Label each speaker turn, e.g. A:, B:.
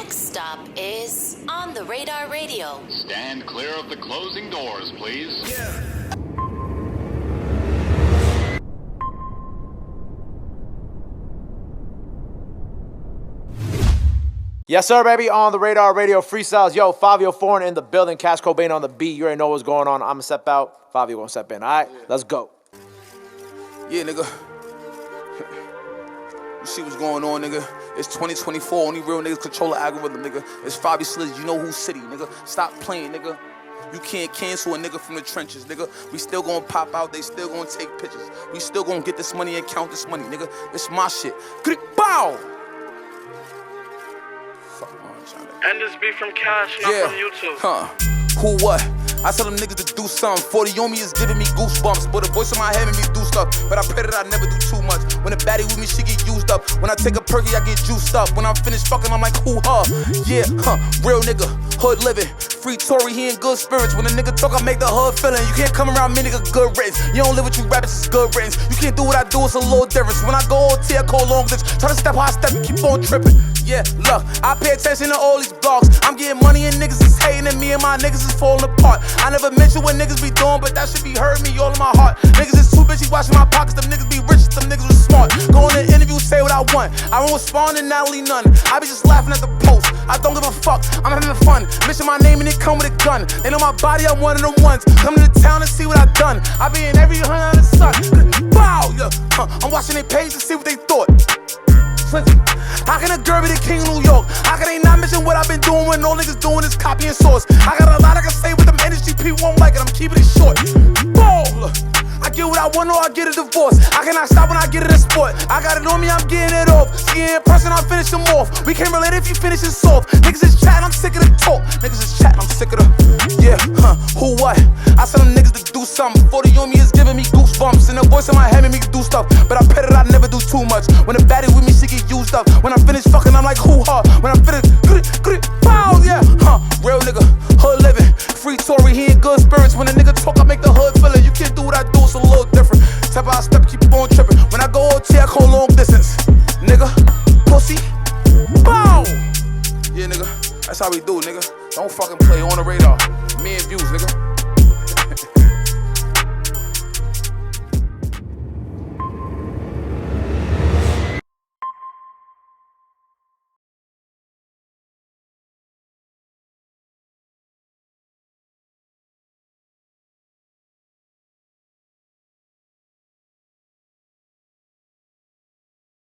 A: next stop is On the Radar Radio.
B: Stand clear of the closing doors, please.
C: Yeah.
D: Yes, sir, baby. On the Radar Radio freestyles. Yo, Fabio Foreign in the building. Cash Cobain on the beat. You already know what's going on. I'm going to step out. Fabio won't step in. All right, let's go.
C: Yeah, nigga. You see what's going on, nigga? It's 2024. Only real niggas control the algorithm, nigga. It's Fabi Sliz. You know who city, nigga. Stop playing, nigga. You can't cancel a nigga from the trenches, nigga. We still gonna pop out. They still gonna take pictures. We still gonna get this money and count this money, nigga. It's my shit. Bow!
E: And this be from Cash, not from YouTube.
C: Who what? I tell them niggas to do something. 40 on me is giving me goosebumps. But the voice in my head make me do stuff. But I pray that I never do too much. When a baddie with me, she get used up. When I take a perky, I get juiced up. When I'm finished fucking, I'm like, who, her? Yeah, real nigga, hood living. Free Tory, he in good spirits. When a nigga talk, I make the hood feeling. You can't come around me, nigga, good riddance. You don't live with you rappers, it's good riddance. You can't do what I do, it's a little difference. When I go OT, I call long distance. Try to step how I step, you keep on tripping. Yeah, look, I pay attention to all these blogs. I'm getting money and niggas is hating and me and my niggas is falling apart. I never mention what niggas be doing, but that should be hurting me all in my heart. Niggas is too busy watching my pockets, them niggas be rich, them niggas was smart. Go on an interview, say what I want. I won't respond and not leave none. I be just laughing at the post. I don't give a fuck, I'm having fun. Mention my name and it come with a gun. They know my body, I'm one of them ones. Come to the town and see what I done. I be in every hunt under the sun. Bow, yeah. I'm watching their page to see what they thought. How can a girl be the king of New York? How can they not mention what I've been doing when all niggas doing is copying source? I got a lot I can say with them industry people won't like it, I'm keeping it short. Ball! I get what I want or I get a divorce. I cannot stop when I get it in sport. I got it on me, I'm getting it off. See in person, I'll finish them off. We can't relate if you finish it soft. Niggas is chatting, I'm sick of the talk. Niggas is chatting, I'm sick of the who what? I tell them niggas to do something. 40 on me is giving me goosebumps. And the voice in my head make me do stuff. But I pray that I never do too much. When a baddie with me, she get used up. When I finish fucking, I'm like, who, her? When I finish, pow, yeah. Real nigga, hood living. Free Tory, he in good spirits. When a nigga talk, I make the hood feel it. You can't do what I do, it's a little different. Step by step, keep on tripping. When I go OT, I call long distance. Nigga, pussy, bow. Yeah, nigga, that's how we do, nigga. Don't fucking play on the radar. Me and views, nigga.